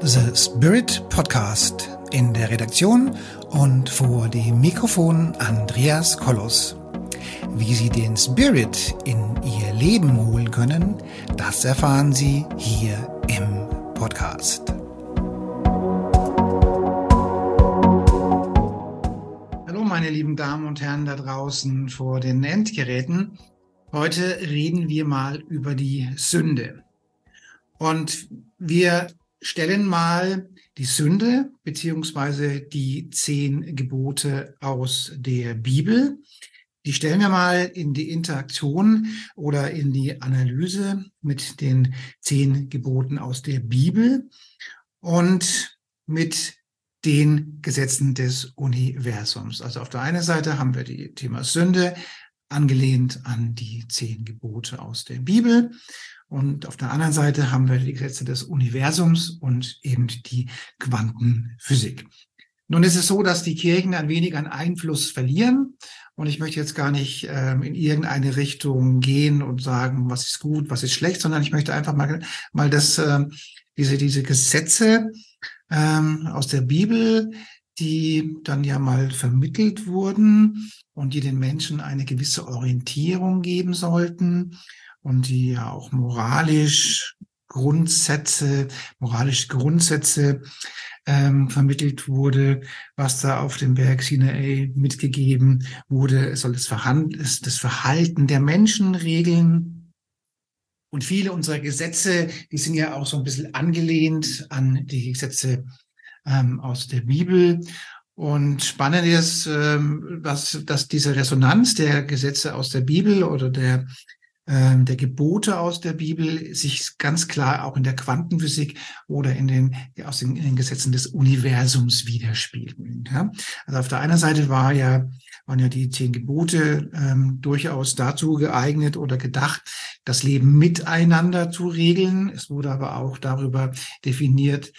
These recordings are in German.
The Spirit Podcast. In der Redaktion und vor dem Mikrofon Andreas Kollos. Wie Sie den Spirit in Ihr Leben holen können, das erfahren Sie hier im Podcast. Hallo meine lieben Damen und Herren da draußen vor den Endgeräten. Heute reden wir mal über die Sünde. Und wir stellen mal die Sünde beziehungsweise die 10 Gebote aus der Bibel. Die stellen wir mal in die Interaktion oder in die Analyse mit den 10 Geboten aus der Bibel und mit den Gesetzen des Universums. Also auf der einen Seite haben wir das Thema Sünde, angelehnt an die 10 Gebote aus der Bibel. Und auf der anderen Seite haben wir die Gesetze des Universums und eben die Quantenphysik. Nun ist es so, dass die Kirchen ein wenig an Einfluss verlieren. Und ich möchte jetzt gar nicht in irgendeine Richtung gehen und sagen, was ist gut, was ist schlecht, sondern ich möchte einfach mal diese Gesetze aus der Bibel, die dann ja mal vermittelt wurden und die den Menschen eine gewisse Orientierung geben sollten und die ja auch moralische Grundsätze vermittelt wurde, was da auf dem Berg Sinai mitgegeben wurde. Es soll das Verhalten der Menschen regeln. Und viele unserer Gesetze, die sind ja auch so ein bisschen angelehnt an die Gesetze aus der Bibel. Und spannend ist, dass diese Resonanz der Gesetze aus der Bibel oder der Gebote aus der Bibel sich ganz klar auch in der Quantenphysik oder in den Gesetzen des Universums widerspiegeln. Ja? Also auf der einen Seite waren ja die 10 Gebote durchaus dazu geeignet oder gedacht, das Leben miteinander zu regeln. Es wurde aber auch darüber definiert,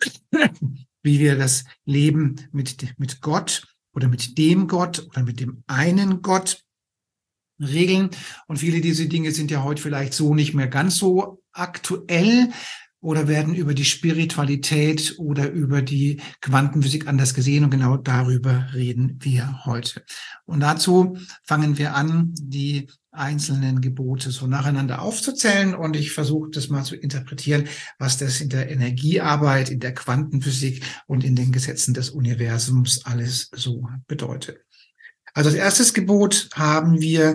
wie wir das Leben mit Gott oder mit dem einen Gott regeln. Und viele dieser Dinge sind ja heute vielleicht so nicht mehr ganz so aktuell oder werden über die Spiritualität oder über die Quantenphysik anders gesehen. Und genau darüber reden wir heute. Und dazu fangen wir an, die einzelnen Gebote so nacheinander aufzuzählen. Und ich versuche das mal zu interpretieren, was das in der Energiearbeit, in der Quantenphysik und in den Gesetzen des Universums alles so bedeutet. Also als erstes Gebot haben wir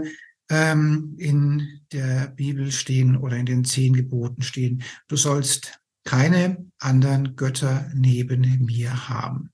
in der Bibel stehen oder in den 10 Geboten stehen: Du sollst keine anderen Götter neben mir haben.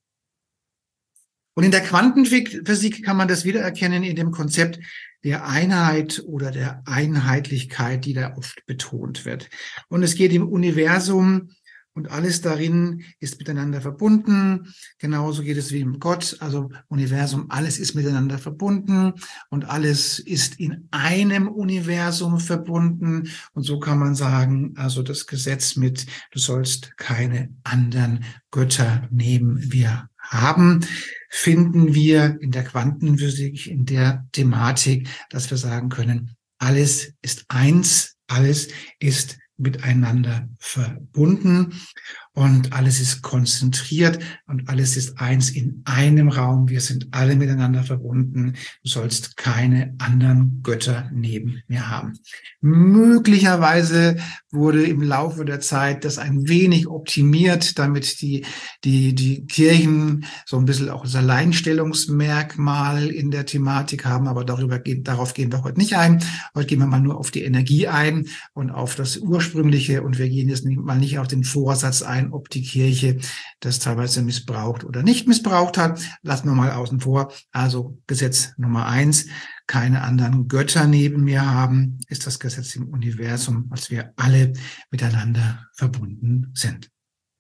Und in der Quantenphysik kann man das wiedererkennen in dem Konzept der Einheit oder der Einheitlichkeit, die da oft betont wird. Und es geht im Universum und alles darin ist miteinander verbunden. Genauso geht es wie im Gott, also Universum, alles ist miteinander verbunden und alles ist in einem Universum verbunden. Und so kann man sagen, also das Gesetz mit, du sollst keine anderen Götter neben mir haben, finden wir in der Quantenphysik, in der Thematik, dass wir sagen können, alles ist eins, alles ist miteinander verbunden und alles ist konzentriert und alles ist eins in einem Raum. Wir sind alle miteinander verbunden. Du sollst keine anderen Götter neben mir haben. Möglicherweise wurde im Laufe der Zeit das ein wenig optimiert, damit die Kirchen so ein bisschen auch das Alleinstellungsmerkmal in der Thematik haben, aber darauf gehen wir heute nicht ein. Heute gehen wir mal nur auf die Energie ein und auf das Ursprüngliche, und wir gehen jetzt mal nicht auf den Vorsatz ein, ob die Kirche das teilweise missbraucht oder nicht missbraucht hat. Lassen wir mal außen vor. Also Gesetz Nummer 1, keine anderen Götter neben mir haben, ist das Gesetz im Universum, als wir alle miteinander verbunden sind.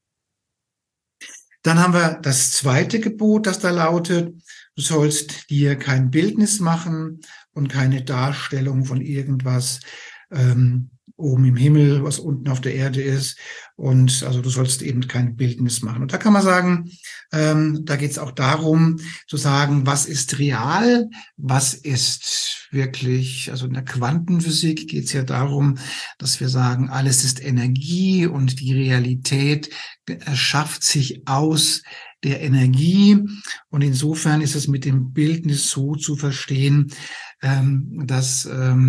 Dann haben wir das zweite Gebot, das da lautet: Du sollst dir kein Bildnis machen und keine Darstellung von irgendwas oben im Himmel, was unten auf der Erde ist. Und also du sollst eben kein Bildnis machen. Und da kann man sagen, da geht es auch darum zu sagen, was ist real, was ist wirklich, also in der Quantenphysik geht es ja darum, dass wir sagen, alles ist Energie und die Realität erschafft sich aus der Energie. Und insofern ist es mit dem Bildnis so zu verstehen, dass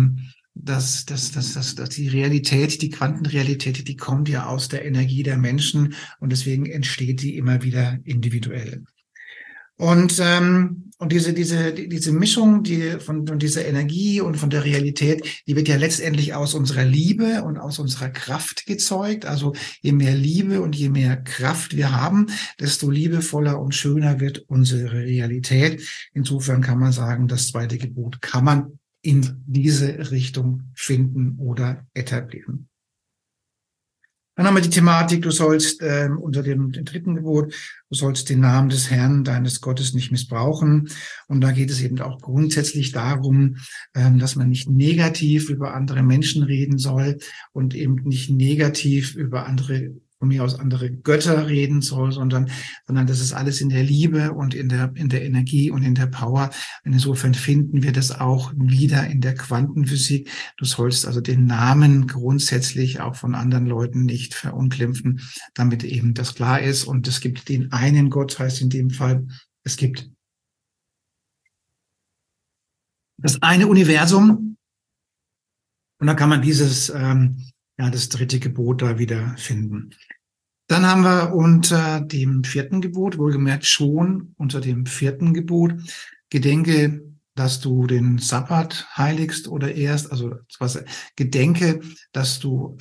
die Realität, die Quantenrealität, die kommt ja aus der Energie der Menschen und deswegen entsteht die immer wieder individuell. Und diese Mischung, von dieser Energie und von der Realität, die wird ja letztendlich aus unserer Liebe und aus unserer Kraft gezeugt. Also je mehr Liebe und je mehr Kraft wir haben, desto liebevoller und schöner wird unsere Realität. Insofern kann man sagen, das zweite Gebot kann man in diese Richtung finden oder etablieren. Dann haben wir die Thematik, du sollst unter dem dritten Gebot, du sollst den Namen des Herrn, deines Gottes, nicht missbrauchen. Und da geht es eben auch grundsätzlich darum, dass man nicht negativ über andere Menschen reden soll und eben nicht negativ über von mir aus andere Götter reden soll, sondern das ist alles in der Liebe und in der Energie und in der Power. Und insofern finden wir das auch wieder in der Quantenphysik. Du sollst also den Namen grundsätzlich auch von anderen Leuten nicht verunglimpfen, damit eben das klar ist. Und es gibt den einen Gott, heißt in dem Fall, es gibt das eine Universum. Und da kann man das dritte Gebot da wieder finden. Dann haben wir unter dem vierten Gebot, wohlgemerkt schon unter dem vierten Gebot, gedenke, dass du den Sabbat heiligst oder ehrst, also gedenke, dass du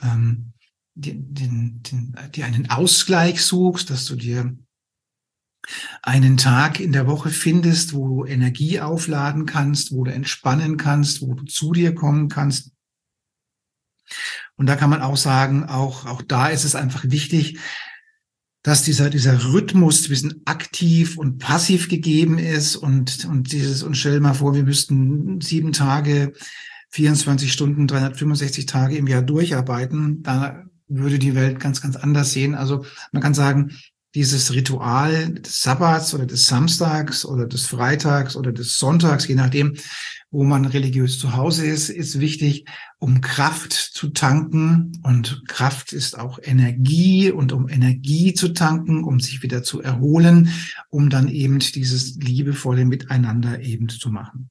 dir einen Ausgleich suchst, dass du dir einen Tag in der Woche findest, wo du Energie aufladen kannst, wo du entspannen kannst, wo du zu dir kommen kannst. Und da kann man auch sagen, auch da ist es einfach wichtig, dass dieser Rhythmus zwischen aktiv und passiv gegeben ist und stell dir mal vor, wir müssten 7 Tage, 24 Stunden, 365 Tage im Jahr durcharbeiten. Da würde die Welt ganz, ganz anders sehen. Also man kann sagen, dieses Ritual des Sabbats oder des Samstags oder des Freitags oder des Sonntags, je nachdem, wo man religiös zu Hause ist wichtig, um Kraft zu tanken. Und Kraft ist auch Energie. Und um Energie zu tanken, um sich wieder zu erholen, um dann eben dieses liebevolle Miteinander eben zu machen.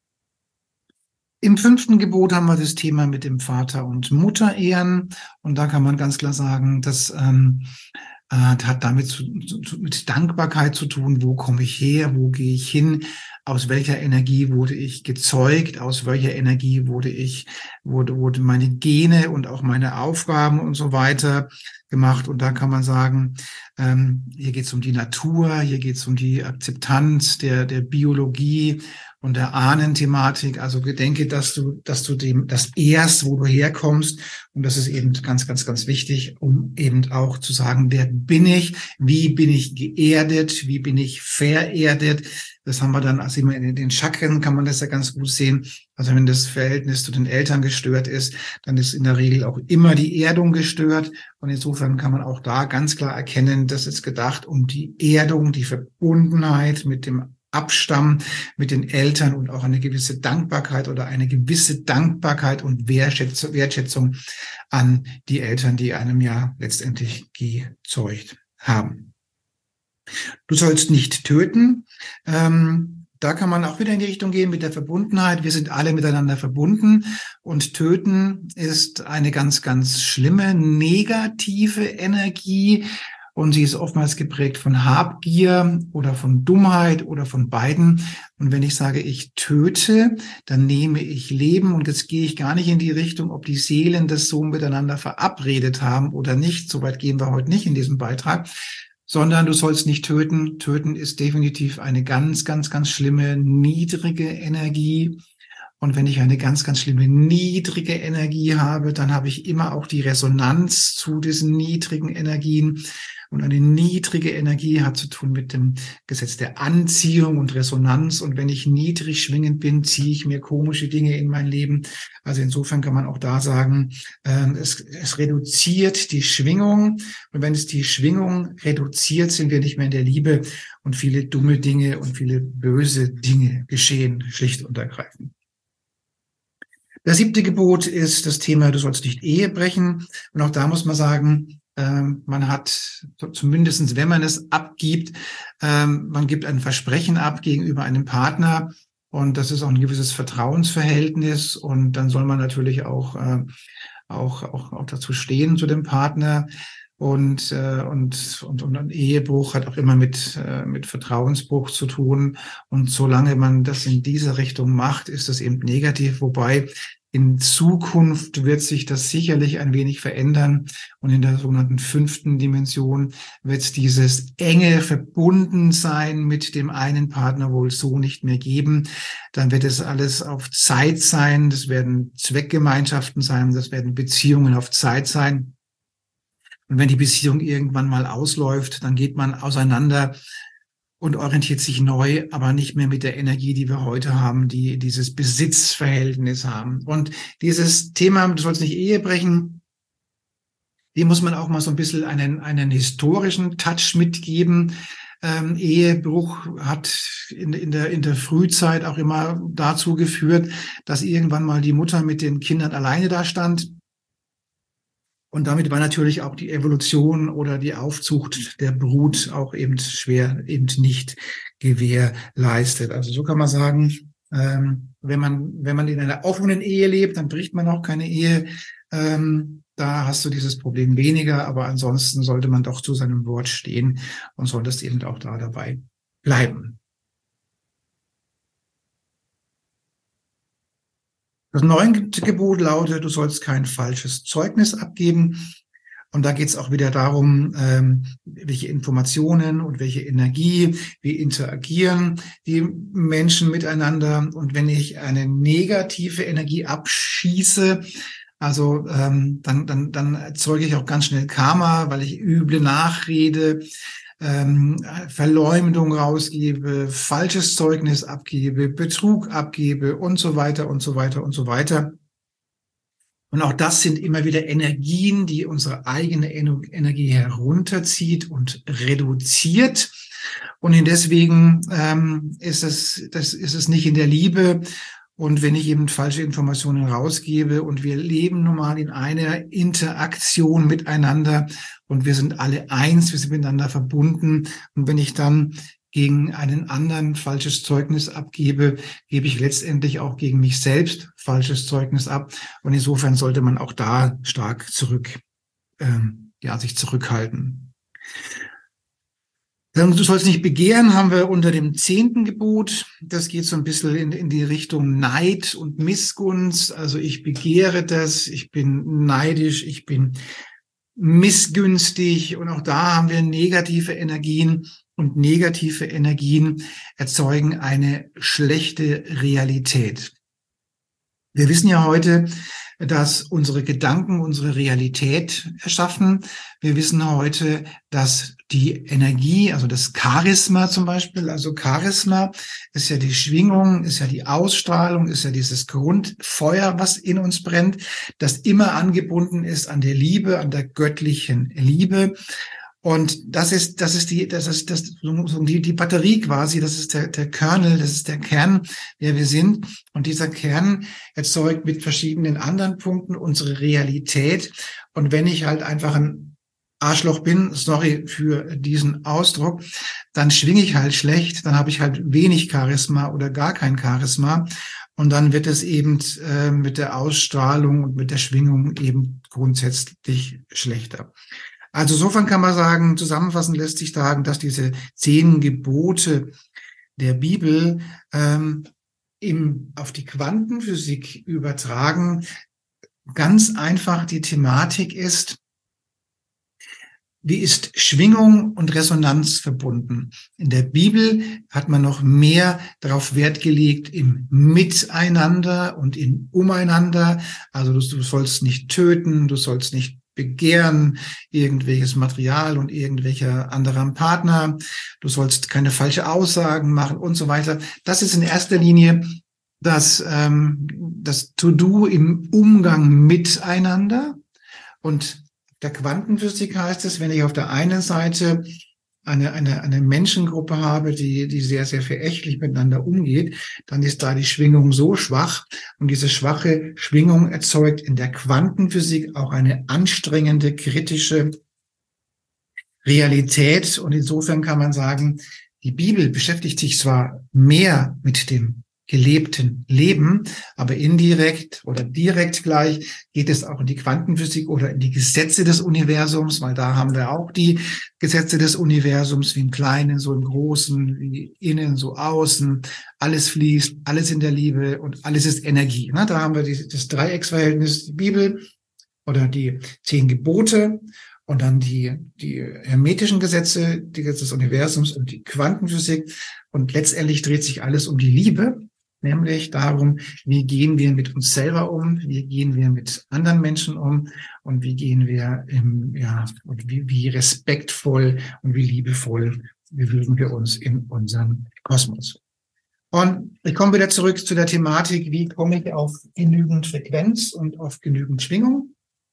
Im 5. Gebot haben wir das Thema mit dem Vater und Mutter ehren. Und da kann man ganz klar sagen, dass hat damit mit Dankbarkeit zu tun. Wo komme ich her? Wo gehe ich hin? Aus welcher Energie wurde ich gezeugt? Aus welcher Energie wurde meine Gene und auch meine Aufgaben und so weiter gemacht? Und da kann man sagen, hier geht es um die Natur, hier geht es um die Akzeptanz der Biologie und der Ahnenthematik. Also gedenke, dass du das ehrst, wo du herkommst. Und das ist eben ganz, ganz, ganz wichtig, um eben auch zu sagen, wer bin ich? Wie bin ich geerdet? Wie bin ich vererdet? Das haben wir dann, also immer in den Chakren kann man das ja ganz gut sehen. Also wenn das Verhältnis zu den Eltern gestört ist, dann ist in der Regel auch immer die Erdung gestört. Und insofern kann man auch da ganz klar erkennen, das ist gedacht um die Erdung, die Verbundenheit mit dem Abstamm, mit den Eltern und auch eine gewisse Dankbarkeit und Wertschätzung an die Eltern, die einem ja letztendlich gezeugt haben. Du sollst nicht töten. Da kann man auch wieder in die Richtung gehen mit der Verbundenheit. Wir sind alle miteinander verbunden und töten ist eine ganz, ganz schlimme negative Energie. Und sie ist oftmals geprägt von Habgier oder von Dummheit oder von beiden. Und wenn ich sage, ich töte, dann nehme ich Leben. Und jetzt gehe ich gar nicht in die Richtung, ob die Seelen das so miteinander verabredet haben oder nicht. Soweit gehen wir heute nicht in diesem Beitrag. Sondern du sollst nicht töten. Töten ist definitiv eine ganz, ganz, ganz schlimme, niedrige Energie. Und wenn ich eine ganz, ganz schlimme, niedrige Energie habe, dann habe ich immer auch die Resonanz zu diesen niedrigen Energien. Und eine niedrige Energie hat zu tun mit dem Gesetz der Anziehung und Resonanz. Und wenn ich niedrig schwingend bin, ziehe ich mir komische Dinge in mein Leben. Also insofern kann man auch da sagen, es reduziert die Schwingung. Und wenn es die Schwingung reduziert, sind wir nicht mehr in der Liebe und viele dumme Dinge und viele böse Dinge geschehen, schlicht und ergreifend. Das 7. Gebot ist das Thema, du sollst nicht Ehe brechen. Und auch da muss man sagen, man hat, zumindest wenn man es abgibt, man gibt ein Versprechen ab gegenüber einem Partner. Und das ist auch ein gewisses Vertrauensverhältnis. Und dann soll man natürlich auch dazu stehen, zu dem Partner. Und ein Ehebruch hat auch immer mit Vertrauensbruch zu tun. Und solange man das in diese Richtung macht, ist das eben negativ. Wobei in Zukunft wird sich das sicherlich ein wenig verändern. Und in der sogenannten 5. Dimension wird dieses enge Verbundensein mit dem einen Partner wohl so nicht mehr geben. Dann wird es alles auf Zeit sein. Das werden Zweckgemeinschaften sein. Das werden Beziehungen auf Zeit sein. Und wenn die Beziehung irgendwann mal ausläuft, dann geht man auseinander und orientiert sich neu, aber nicht mehr mit der Energie, die wir heute haben, die dieses Besitzverhältnis haben. Und dieses Thema, du sollst nicht Ehe brechen, dem muss man auch mal so ein bisschen einen historischen Touch mitgeben. Ehebruch hat in der Frühzeit auch immer dazu geführt, dass irgendwann mal die Mutter mit den Kindern alleine da stand. Und damit war natürlich auch die Evolution oder die Aufzucht der Brut auch eben nicht gewährleistet. Also so kann man sagen, wenn man in einer offenen Ehe lebt, dann bricht man auch keine Ehe. Da hast du dieses Problem weniger, aber ansonsten sollte man doch zu seinem Wort stehen und solltest eben auch da dabei bleiben. Das 9. Gebot lautet, du sollst kein falsches Zeugnis abgeben. Und da geht es auch wieder darum, welche Informationen und welche Energie, wie interagieren die Menschen miteinander. Und wenn ich eine negative Energie abschieße, also dann erzeuge ich auch ganz schnell Karma, weil ich üble Nachrede, Verleumdung rausgebe, falsches Zeugnis abgebe, Betrug abgebe und so weiter und so weiter und so weiter. Und auch das sind immer wieder Energien, die unsere eigene Energie herunterzieht und reduziert. Und deswegen ist es nicht in der Liebe. Und wenn ich eben falsche Informationen rausgebe und wir leben nun mal in einer Interaktion miteinander und wir sind alle eins, wir sind miteinander verbunden. Und wenn ich dann gegen einen anderen falsches Zeugnis abgebe, gebe ich letztendlich auch gegen mich selbst falsches Zeugnis ab. Und insofern sollte man auch da stark sich zurückhalten. Du sollst nicht begehren, haben wir unter dem 10. Gebot. Das geht so ein bisschen in die Richtung Neid und Missgunst. Also ich begehre das, ich bin neidisch, ich bin missgünstig. Und auch da haben wir negative Energien. Und negative Energien erzeugen eine schlechte Realität. Wir wissen ja heute, dass unsere Gedanken unsere Realität erschaffen. Wir wissen heute, dass die Energie, also das Charisma zum Beispiel, also Charisma ist ja die Schwingung, ist ja die Ausstrahlung, ist ja dieses Grundfeuer, was in uns brennt, das immer angebunden ist an der Liebe, an der göttlichen Liebe. Und das ist die Batterie quasi, das ist der Kernel, das ist der Kern, der wir sind. Und dieser Kern erzeugt mit verschiedenen anderen Punkten unsere Realität. Und wenn ich halt einfach ein Arschloch bin, sorry für diesen Ausdruck, dann schwinge ich halt schlecht, dann habe ich halt wenig Charisma oder gar kein Charisma. Und dann wird es eben mit der Ausstrahlung und mit der Schwingung eben grundsätzlich schlechter. Also insofern kann man sagen, zusammenfassend lässt sich sagen, dass diese 10 Gebote der Bibel auf die Quantenphysik übertragen ganz einfach die Thematik ist, wie ist Schwingung und Resonanz verbunden? In der Bibel hat man noch mehr darauf Wert gelegt im Miteinander und im Umeinander. Also du sollst nicht töten, du sollst nicht begehren irgendwelches Material und irgendwelcher anderer Partner. Du sollst keine falschen Aussagen machen und so weiter. Das ist in erster Linie das To-Do im Umgang miteinander. Und der Quantenphysik heißt es, wenn ich auf der einen Seite eine Menschengruppe habe, die sehr, sehr verächtlich miteinander umgeht, dann ist da die Schwingung so schwach. Und diese schwache Schwingung erzeugt in der Quantenphysik auch eine anstrengende, kritische Realität. Und insofern kann man sagen, die Bibel beschäftigt sich zwar mehr mit dem gelebten Leben, aber indirekt oder direkt gleich geht es auch in die Quantenphysik oder in die Gesetze des Universums, weil da haben wir auch die Gesetze des Universums, wie im Kleinen, so im Großen, wie innen, so außen. Alles fließt, alles in der Liebe und alles ist Energie. Da haben wir das Dreiecksverhältnis, die Bibel oder die 10 Gebote und dann die hermetischen Gesetze, die Gesetze des Universums und die Quantenphysik. Und letztendlich dreht sich alles um die Liebe, nämlich darum, wie gehen wir mit uns selber um, wie gehen wir mit anderen Menschen um und wie gehen wir wie respektvoll und wie liebevoll bewegen wir uns in unserem Kosmos. Und ich komme wieder zurück zu der Thematik, wie komme ich auf genügend Frequenz und auf genügend Schwingung.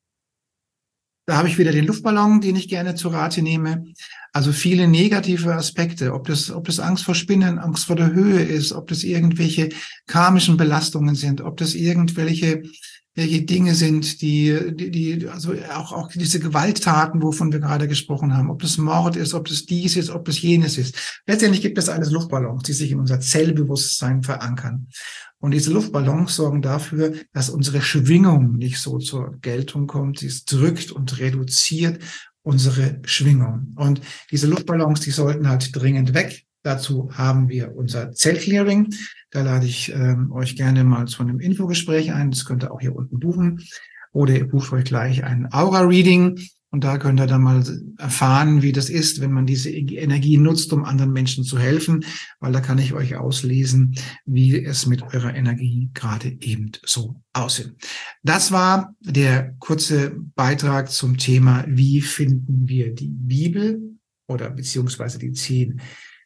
Da habe ich wieder den Luftballon, den ich gerne zu Rate nehme. Also viele negative Aspekte, ob das Angst vor Spinnen, Angst vor der Höhe ist, ob das irgendwelche karmischen Belastungen sind, ob das irgendwelche Dinge sind, also auch diese Gewalttaten, wovon wir gerade gesprochen haben, ob das Mord ist, ob das dies ist, ob das jenes ist. Letztendlich gibt es alles Luftballons, die sich in unser Zellbewusstsein verankern. Und diese Luftballons sorgen dafür, dass unsere Schwingung nicht so zur Geltung kommt. Sie drückt und reduziert unsere Schwingung. Und diese Luftballons, die sollten halt dringend weg. Dazu haben wir unser Zellclearing. Da lade ich euch gerne mal zu einem Infogespräch ein. Das könnt ihr auch hier unten buchen. Oder ihr bucht euch gleich ein Aura-Reading. Und da könnt ihr dann mal erfahren, wie das ist, wenn man diese Energie nutzt, um anderen Menschen zu helfen. Weil da kann ich euch auslesen, wie es mit eurer Energie gerade eben so aussieht. Das war der kurze Beitrag zum Thema, wie finden wir die Bibel oder beziehungsweise die 10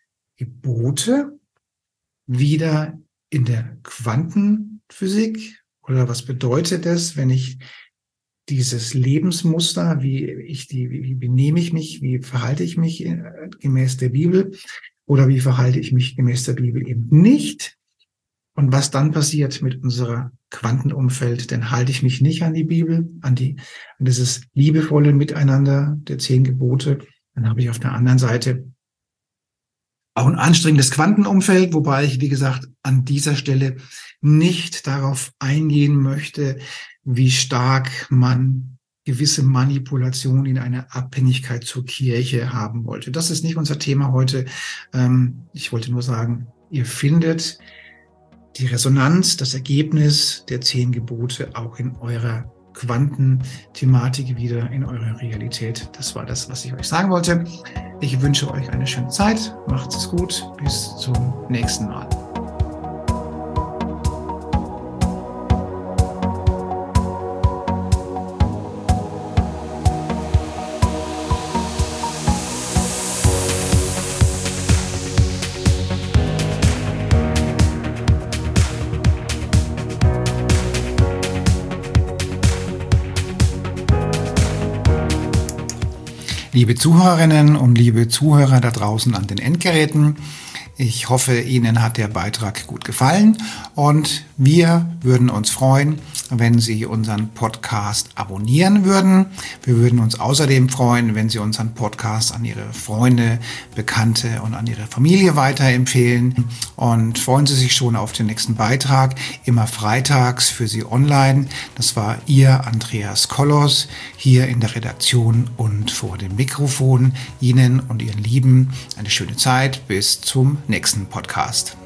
Gebote wieder in der Quantenphysik. Oder was bedeutet es, wenn ich dieses Lebensmuster, wie benehme ich mich, wie verhalte ich mich gemäß der Bibel oder wie verhalte ich mich gemäß der Bibel eben nicht und was dann passiert mit unserer Quantenumfeld, denn halte ich mich nicht an die Bibel, an dieses liebevolle Miteinander der 10 Gebote, dann habe ich auf der anderen Seite auch ein anstrengendes Quantenumfeld, wobei ich, wie gesagt, an dieser Stelle nicht darauf eingehen möchte, wie stark man gewisse Manipulation in einer Abhängigkeit zur Kirche haben wollte. Das ist nicht unser Thema heute. Ich wollte nur sagen, ihr findet die Resonanz, das Ergebnis der 10 Gebote auch in eurer Quantenthematik wieder, in eurer Realität. Das war das, was ich euch sagen wollte. Ich wünsche euch eine schöne Zeit. Macht es gut. Bis zum nächsten Mal. Liebe Zuhörerinnen und liebe Zuhörer da draußen an den Endgeräten, ich hoffe, Ihnen hat der Beitrag gut gefallen und wir würden uns freuen, wenn Sie unseren Podcast abonnieren würden. Wir würden uns außerdem freuen, wenn Sie unseren Podcast an Ihre Freunde, Bekannte und an Ihre Familie weiterempfehlen. Und freuen Sie sich schon auf den nächsten Beitrag, immer freitags für Sie online. Das war Ihr Andreas Kollos hier in der Redaktion und vor dem Mikrofon. Ihnen und Ihren Lieben eine schöne Zeit. Bis zum nächsten Podcast.